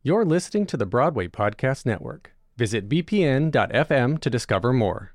You're listening to the Broadway Podcast Network. Visit bpn.fm to discover more.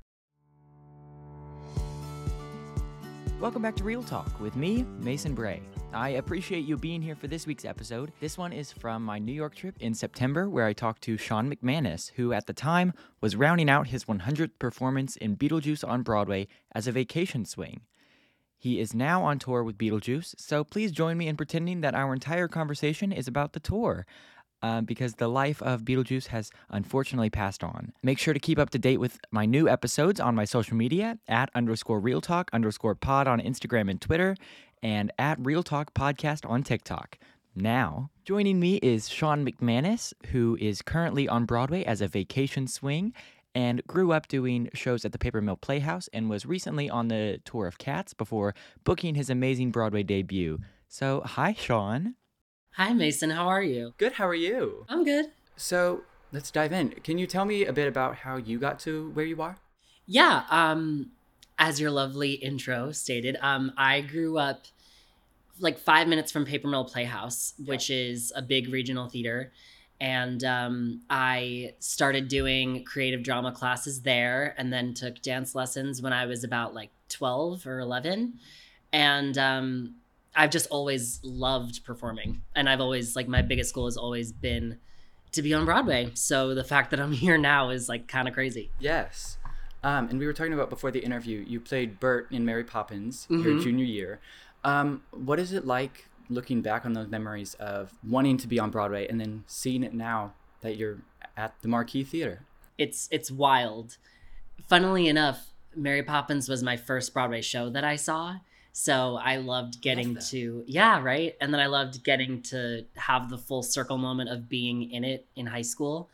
Welcome back to Real Talk with me, Mason Bray. I appreciate you being here for this week's episode. This one is from my New York trip in September, where I talked to Sean McManus, who at the time was rounding out his 100th performance in Beetlejuice on Broadway as a vacation swing. He is now on tour with Beetlejuice, so please join me in pretending that our entire conversation is about the tour. Because the life of Beetlejuice has unfortunately passed on. Make sure to keep up to date with my new episodes on my social media @_realtalk_pod on Instagram and Twitter, and @realtalkpodcast on TikTok. Now, joining me is Sean McManus, who is currently on Broadway as a vacation swing and grew up doing shows at the Paper Mill Playhouse and was recently on the tour of Cats before booking his amazing Broadway debut. So, hi, Sean. Hi, Mason. How are you? Good. How are you? I'm good. So let's dive in. Can you tell me a bit about how you got to where you are? Yeah. As your lovely intro stated, I grew up like 5 minutes from Paper Mill Playhouse, which is a big regional theater. And I started doing creative drama classes there and then took dance lessons when I was about like 12 or 11. And I've just always loved performing. And I've always, like, my biggest goal has always been to be on Broadway. So the fact that I'm here now is, like, kind of crazy. Yes. And we were talking about before the interview, you played Bert in Mary Poppins your junior year. What is it like looking back on those memories of wanting to be on Broadway and then seeing it now that you're at the Marquee Theater? It's wild. Funnily enough, Mary Poppins was my first Broadway show that I saw. So I loved getting to, yeah, right. And then I loved getting to have the full circle moment of being in it in high school.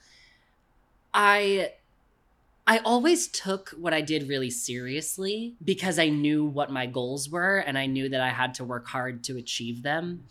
I always took what I did really seriously because I knew what my goals were and I knew that I had to work hard to achieve them.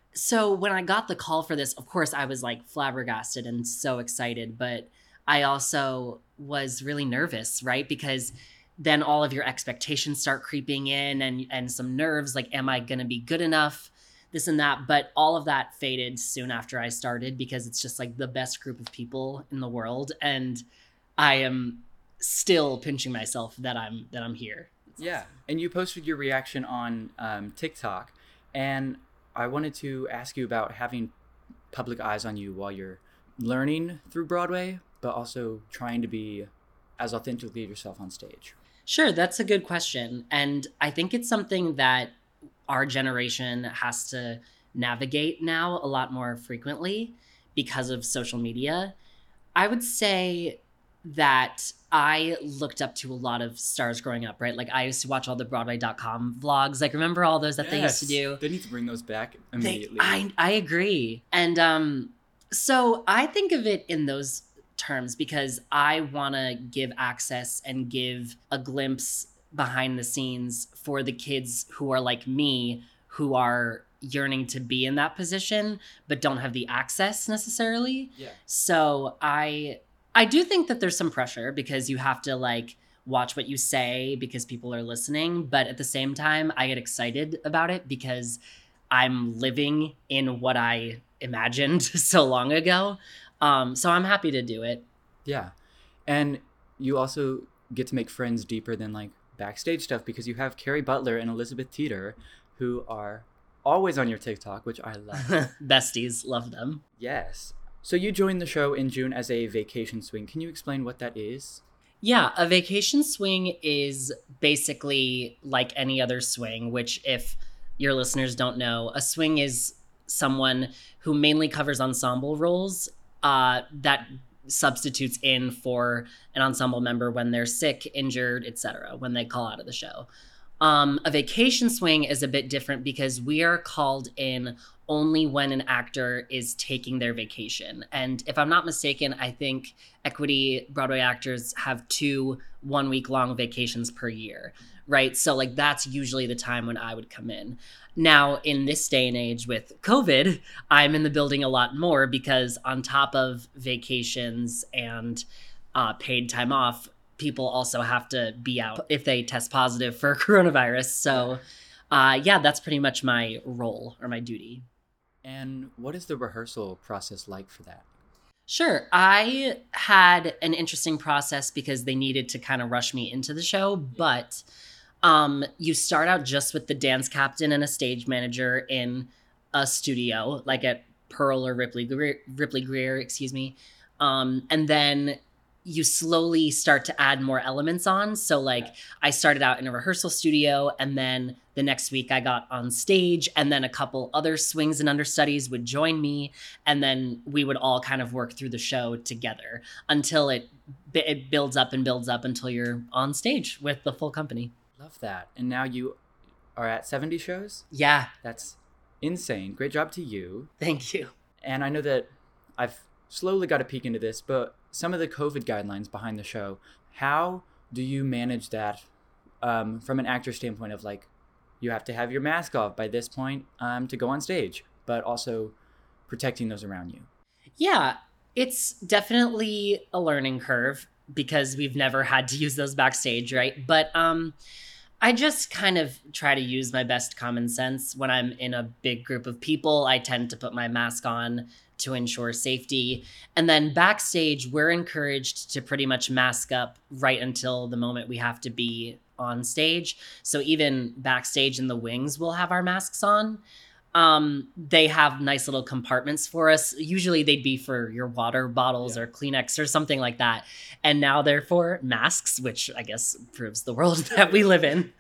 So when I got the call for this, of course, I was like flabbergasted and so excited, but I also was really nervous, right? Because then all of your expectations start creeping in and some nerves, like, am I going to be good enough? This and that. But all of that faded soon after I started because it's just like the best group of people in the world. And I am still pinching myself that I'm here. Yeah. And you posted your reaction on TikTok. And I wanted to ask you about having public eyes on you while you're learning through Broadway, but also trying to be as authentically yourself on stage. Sure, that's a good question. And I think it's something that our generation has to navigate now a lot more frequently because of social media. I would say that I looked up to a lot of stars growing up, right? Like I used to watch all the Broadway.com vlogs. Like remember all those that they used to do? They need to bring those back immediately. I agree. And so I think of it in those terms because I want to give access and give a glimpse behind the scenes for the kids who are like me, who are yearning to be in that position, but don't have the access necessarily. Yeah. So I do think that there's some pressure because you have to like watch what you say because people are listening. But at the same time, I get excited about it because I'm living in what I imagined so long ago. So I'm happy to do it. Yeah. And you also get to make friends deeper than like backstage stuff because you have Carrie Butler and Elizabeth Teeter who are always on your TikTok, which I love. Besties, love them. Yes. So you joined the show in June as a vacation swing. Can you explain what that is? Yeah, a vacation swing is basically like any other swing, which if your listeners don't know, a swing is someone who mainly covers ensemble roles that substitutes in for an ensemble member when they're sick, injured, etc., when they call out of the show. A vacation swing is a bit different because we are called in only when an actor is taking their vacation. And if I'm not mistaken, I think Equity Broadway actors have 2 one-week-long vacations per year, right? So like that's usually the time when I would come in. Now, in this day and age with COVID, I'm in the building a lot more because on top of vacations and paid time off, people also have to be out if they test positive for coronavirus. So yeah, that's pretty much my role or my duty. And what is the rehearsal process like for that? Sure. I had an interesting process because they needed to kind of rush me into the show, but you start out just with the dance captain and a stage manager in a studio, like at Pearl or Ripley Greer, excuse me. And then you slowly start to add more elements on. So like I started out in a rehearsal studio, and then the next week I got on stage, and then a couple other swings and understudies would join me, and then we would all kind of work through the show together until it builds up and builds up until you're on stage with the full company. Love that. And now you are at 70 shows? Yeah. That's insane. Great job to you. Thank you. And I know that I've slowly got a peek into this, but some of the COVID guidelines behind the show, how do you manage that from an actor standpoint of like, you have to have your mask off by this point to go on stage, but also protecting those around you? Yeah, it's definitely a learning curve because we've never had to use those backstage, right? But I just kind of try to use my best common sense. When I'm in a big group of people, I tend to put my mask on to ensure safety. And then backstage, we're encouraged to pretty much mask up right until the moment we have to be on stage. So even backstage in the wings, we'll have our masks on. They have nice little compartments for us. Usually they'd be for your water bottles or Kleenex or something like that. And now they're for masks, which I guess proves the world that we live in.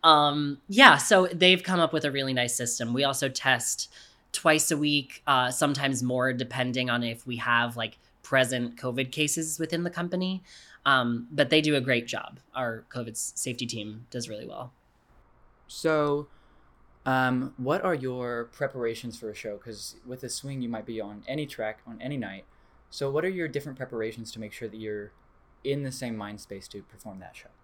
So they've come up with a really nice system. We also test twice a week, sometimes more, depending on if we have like present COVID cases within the company. But they do a great job. Our COVID safety team does really well. So what are your preparations for a show? Because with a swing, you might be on any track on any night. So what are your different preparations to make sure that you're in the same mind space to perform that show?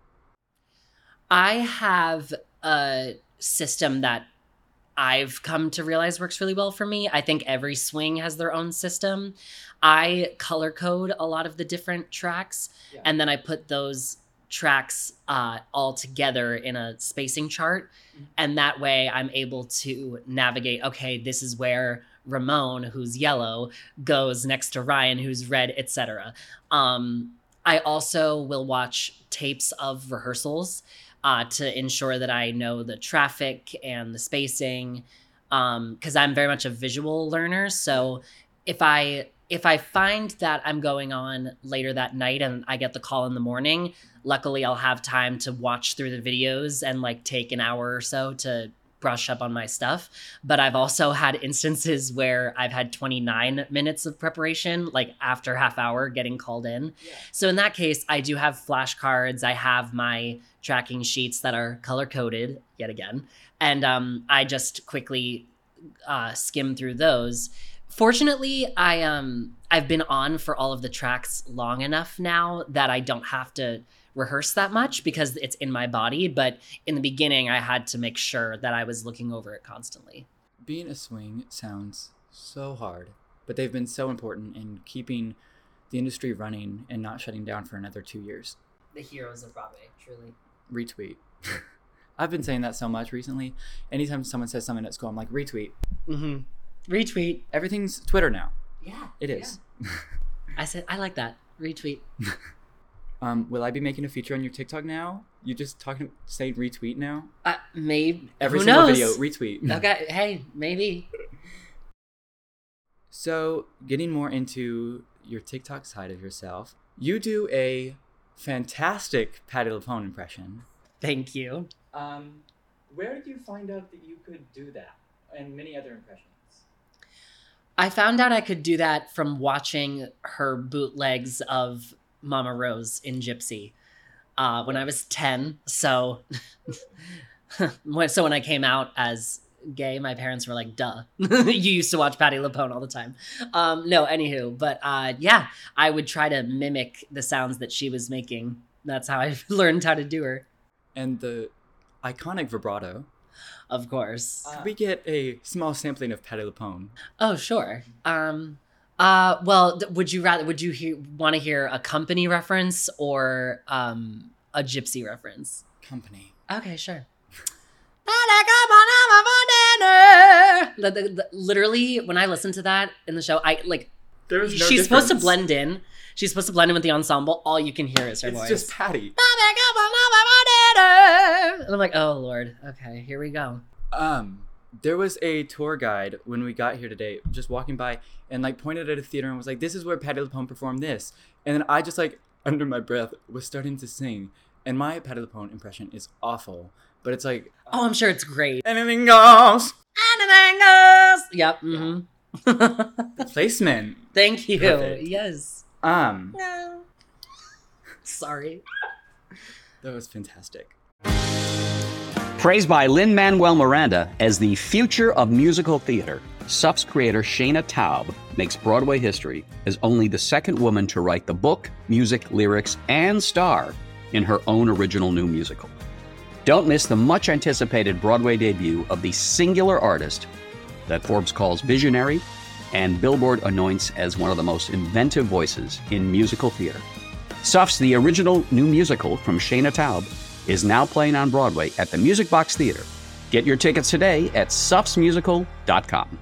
I have a system that I've come to realize works really well for me. I think every swing has their own system. I color code a lot of the different tracks, and then I put those tracks all together in a spacing chart. And that way I'm able to navigate, okay, this is where Ramon, who's yellow, goes next to Ryan, who's red, etc. I also will watch tapes of rehearsals to ensure that I know the traffic and the spacing, because I'm very much a visual learner. So if I find that I'm going on later that night and I get the call in the morning, luckily I'll have time to watch through the videos and like take an hour or so to brush up on my stuff. But I've also had instances where I've had 29 minutes of preparation, like after half hour getting called in. Yeah. So in that case, I do have flashcards. I have my tracking sheets that are color coded yet again. And I just quickly skim through those. Fortunately, I've been on for all of the tracks long enough now that I don't have to rehearse that much because it's in my body. But in the beginning, I had to make sure that I was looking over it constantly. Being a swing sounds so hard, but they've been so important in keeping the industry running and not shutting down for another 2 years. The heroes of Broadway, truly. Retweet. I've been saying that so much recently. Anytime someone says something at school, I'm like, retweet. Mm-hmm. Retweet. Everything's Twitter now. Yeah. It is. Yeah. I said, I like that. Retweet. Will I be making a feature on your TikTok now? You just saying retweet now? Maybe. Every Who single knows? video, retweet. Okay. Hey, maybe. So, getting more into your TikTok side of yourself, you do a fantastic Patti LuPone impression. Thank you. Where did you find out that you could do that and many other impressions? I found out I could do that from watching her bootlegs of Mama Rose in Gypsy when I was 10. So when I came out as gay, my parents were like, duh, you used to watch Patti LuPone all the time. No, anywho, but yeah, I would try to mimic the sounds that she was making. That's how I learned how to do her. And the iconic vibrato. Of course. Could we get a small sampling of Patti LuPone? Oh, sure. Well, would you want to hear a company reference or a Gypsy reference? Company. Okay, sure. Literally, when I listen to that in the show, I like. There's no She's supposed to difference. blend in. She's supposed to blend in with the ensemble. All you can hear is her voice. It's just Patty. And I'm like, oh Lord. Okay, here we go. There was a tour guide when we got here today, just walking by and like pointed at a theater and was like, "This is where Patti LuPone performed this." And then I just like under my breath was starting to sing, and my Patti LuPone impression is awful, but it's like, Oh, I'm sure it's great. anything goes. Anything goes. Yep. Mm-hmm. Placement. Thank you. Perfect. Yes. That Sorry. was fantastic. Praised by Lin-Manuel Miranda as the future of musical theater, SUF's creator Shayna Taub makes Broadway history as only the second woman to write the book, music, lyrics, and star in her own original new musical. Don't miss the much-anticipated Broadway debut of the singular artist that Forbes calls visionary and Billboard anoints as one of the most inventive voices in musical theater. SUF's The Original New Musical from Shayna Taub is now playing on Broadway at the Music Box Theater. Get your tickets today at sufsmusical.com.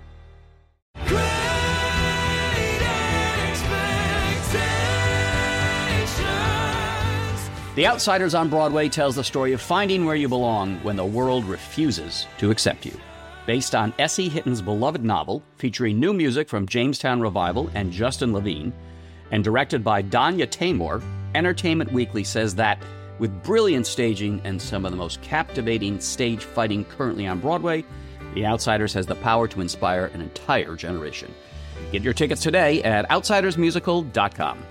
The Outsiders on Broadway tells the story of finding where you belong when the world refuses to accept you. Based on S.E. Hitton's beloved novel, featuring new music from Jamestown Revival and Justin Levine, and directed by Danya Taymor, Entertainment Weekly says that with brilliant staging and some of the most captivating stage fighting currently on Broadway, The Outsiders has the power to inspire an entire generation. Get your tickets today at outsidersmusical.com.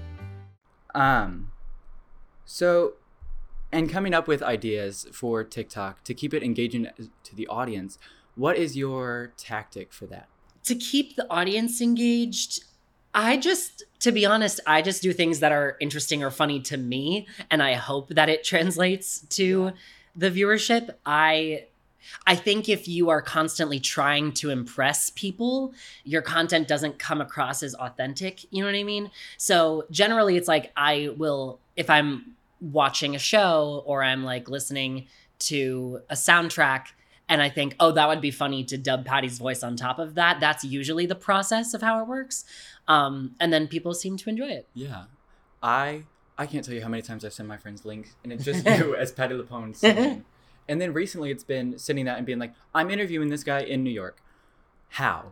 So, and coming up with ideas for TikTok to keep it engaging to the audience, what is your tactic for that? To keep the audience engaged, to be honest, I just do things that are interesting or funny to me, and I hope that it translates to the viewership. I think if you are constantly trying to impress people, your content doesn't come across as authentic. You know what I mean? So generally it's like I will, if I'm watching a show or I'm like listening to a soundtrack and I think, oh, that would be funny to dub Patty's voice on top of that. That's usually the process of how it works. And then people seem to enjoy it. Yeah. I can't tell you how many times I've sent my friends links and it's just you as Patti LuPone singing. And then recently it's been sending that and being like, I'm interviewing this guy in New York. How?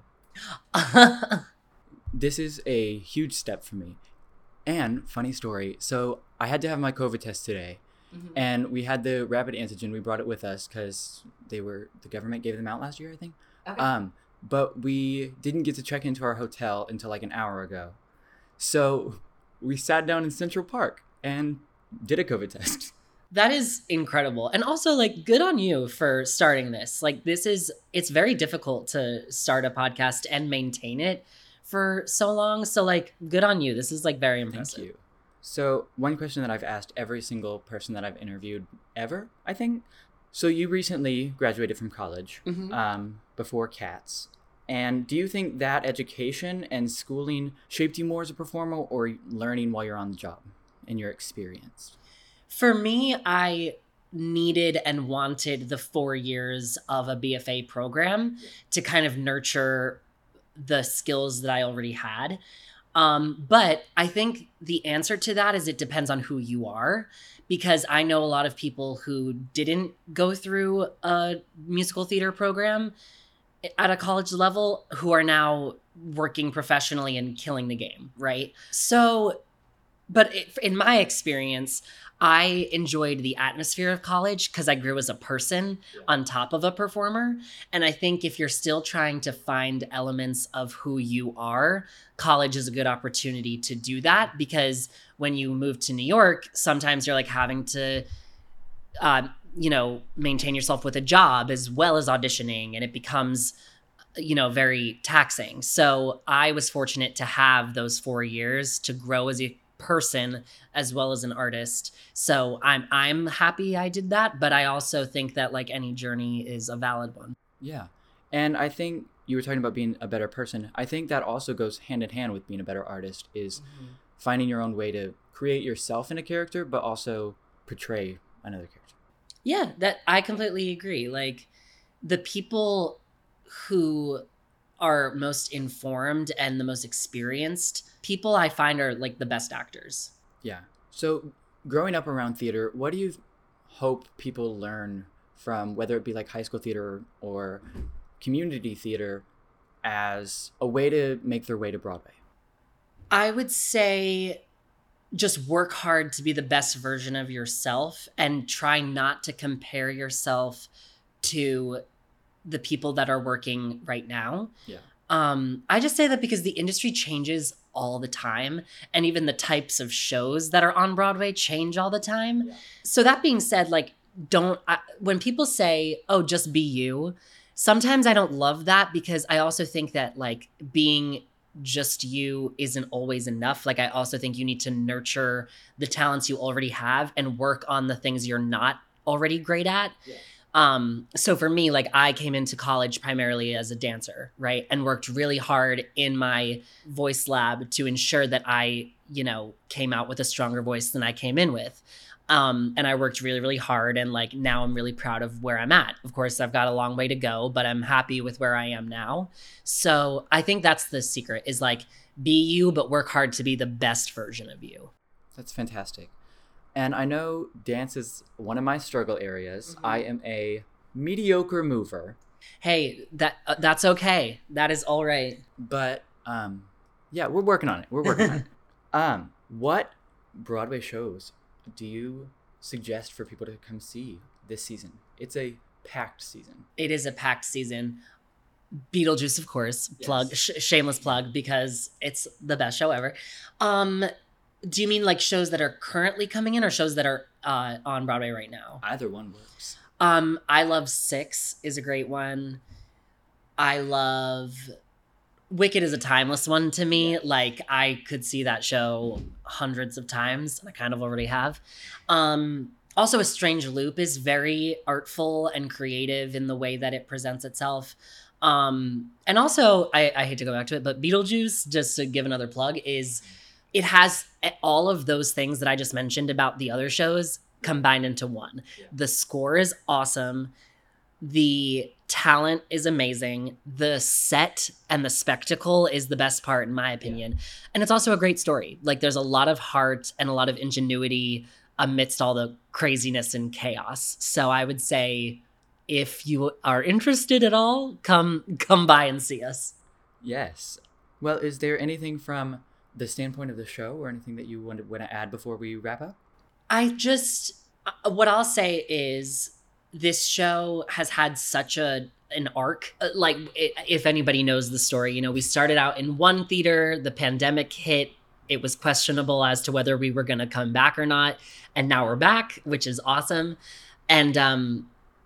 This is a huge step for me. And funny story. So I had to have my COVID test today. Mm-hmm. And we had the rapid antigen. We brought it with us because the government gave them out last year, I think. Okay. But we didn't get to check into our hotel until like an hour ago. So we sat down in Central Park and did a COVID test. That is incredible. And also, like, good on you for starting this. Like, it's very difficult to start a podcast and maintain it for so long. So, like, good on you. This is, like, very impressive. Thank you. So, one question that I've asked every single person that I've interviewed ever, I think. So, you recently graduated from college, before Cats. And do you think that education and schooling shaped you more as a performer or learning while you're on the job in your experience? For me, I needed and wanted the 4 years of a BFA program to kind of nurture the skills that I already had. But I think the answer to that is it depends on who you are, because I know a lot of people who didn't go through a musical theater program at a college level who are now working professionally and killing the game, right? So, but in my experience, I enjoyed the atmosphere of college because I grew as a person on top of a performer. And I think if you're still trying to find elements of who you are, college is a good opportunity to do that, because when you move to New York, sometimes you're like having to, maintain yourself with a job as well as auditioning, and it becomes, very taxing. So I was fortunate to have those 4 years to grow as a person as well as an artist. So I'm happy I did that, but I also think that like any journey is a valid one. Yeah. And I think you were talking about being a better person. I think that also goes hand in hand with being a better artist, is finding your own way to create yourself in a character, but also portray another character. Yeah, that I completely agree. Like, the people who are most informed and the most experienced people I find are like the best actors. Yeah. So growing up around theater, what do you hope people learn from, whether it be like high school theater or community theater, as a way to make their way to Broadway? I would say just work hard to be the best version of yourself and try not to compare yourself to the people that are working right now. Yeah. I just say that because the industry changes all the time, and even the types of shows that are on Broadway change all the time. Yeah. So that being said, like, when people say, oh, just be you, sometimes I don't love that, because I also think that like being just you isn't always enough. Like, I also think you need to nurture the talents you already have and work on the things you're not already great at. Yeah. So for me, like, I came into college primarily as a dancer, right? And worked really hard in my voice lab to ensure that I, came out with a stronger voice than I came in with. And I worked really, really hard. And like, now I'm really proud of where I'm at. Of course, I've got a long way to go, but I'm happy with where I am now. So I think that's the secret, is like, be you, but work hard to be the best version of you. That's fantastic. And I know dance is one of my struggle areas. Mm-hmm. I am a mediocre mover. Hey, that's okay. That is all right. But yeah, we're working on it. What Broadway shows do you suggest for people to come see this season? It's a packed season. It is a packed season. Beetlejuice, of course. Plug, Yes. shameless plug, because it's the best show ever. Do you mean like shows that are currently coming in, or shows that are on Broadway right now? Either one works. I love Six is a great one. I love Wicked is a timeless one to me. Yeah. Like, I could see that show hundreds of times, and I kind of already have. Also, A Strange Loop is very artful and creative in the way that it presents itself. And also, I hate to go back to it, but Beetlejuice, just to give another plug, it has all of those things that I just mentioned about the other shows combined into one. Yeah. The score is awesome. The talent is amazing. The set and the spectacle is the best part, in my opinion. Yeah. And it's also a great story. Like, there's a lot of heart and a lot of ingenuity amidst all the craziness and chaos. So I would say, if you are interested at all, come by and see us. Yes. Well, is there anything from the standpoint of the show or anything that you want to add before we wrap up? What I'll say is, this show has had such an arc. If anybody knows the story, we started out in one theater, the pandemic hit, it was questionable as to whether we were going to come back or not. And now we're back, which is awesome. And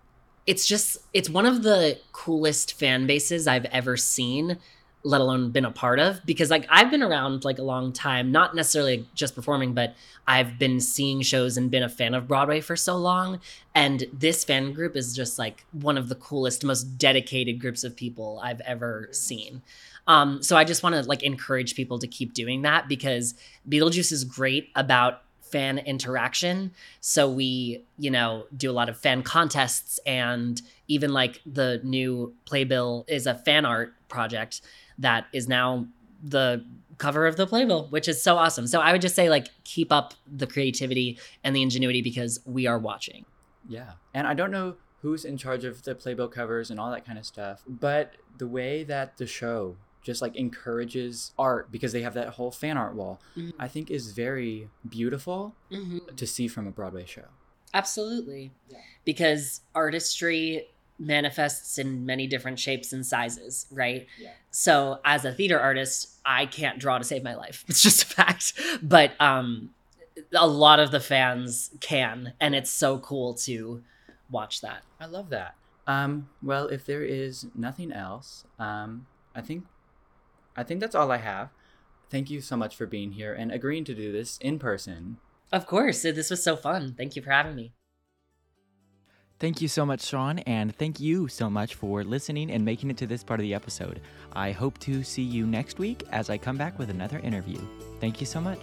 it's one of the coolest fan bases I've ever seen, let alone been a part of, because like, I've been around like a long time, not necessarily just performing, but I've been seeing shows and been a fan of Broadway for so long. And this fan group is just like one of the coolest, most dedicated groups of people I've ever seen. So I just want to like encourage people to keep doing that, because Beetlejuice is great about fan interaction. So we, do a lot of fan contests, and even like the new Playbill is a fan art project that is now the cover of the Playbill, which is so awesome. So I would just say, like, keep up the creativity and the ingenuity, because we are watching. Yeah. And I don't know who's in charge of the Playbill covers and all that kind of stuff, but the way that the show just like encourages art, because they have that whole fan art wall, Mm-hmm. I think is very beautiful Mm-hmm. to see from a Broadway show. Absolutely. Yeah. Because artistry manifests in many different shapes and sizes, right? Yeah. So as a theater artist, I can't draw to save my life. It's just a fact. But a lot of the fans can, and it's so cool to watch that. I love that. Well, if there is nothing else, I think that's all I have. Thank you so much for being here and agreeing to do this in person. Of course. This was so fun. Thank you for having me. Thank you so much, Sean, and thank you so much for listening and making it to this part of the episode. I hope to see you next week as I come back with another interview. Thank you so much.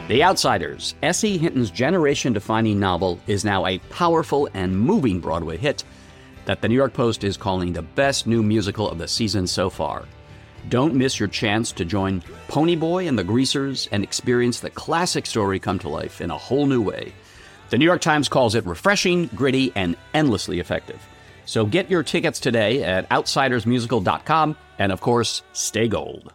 The Outsiders, S.E. Hinton's generation-defining novel, is now a powerful and moving Broadway hit that the New York Post is calling the best new musical of the season so far. Don't miss your chance to join Ponyboy and the Greasers and experience the classic story come to life in a whole new way. The New York Times calls it refreshing, gritty, and endlessly effective. So get your tickets today at outsidersmusical.com, and of course, stay gold.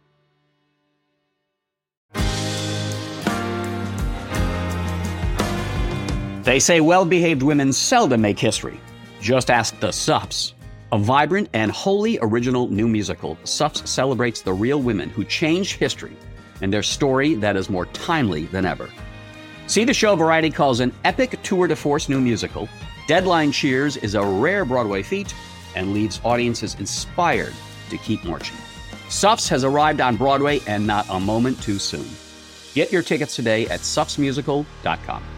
They say well-behaved women seldom make history. Just ask the Suffs. A vibrant and wholly original new musical, Suffs celebrates the real women who changed history and their story that is more timely than ever. See the show Variety calls an epic tour de force new musical. Deadline cheers is a rare Broadway feat and leaves audiences inspired to keep marching. Suffs has arrived on Broadway and not a moment too soon. Get your tickets today at suffsmusical.com.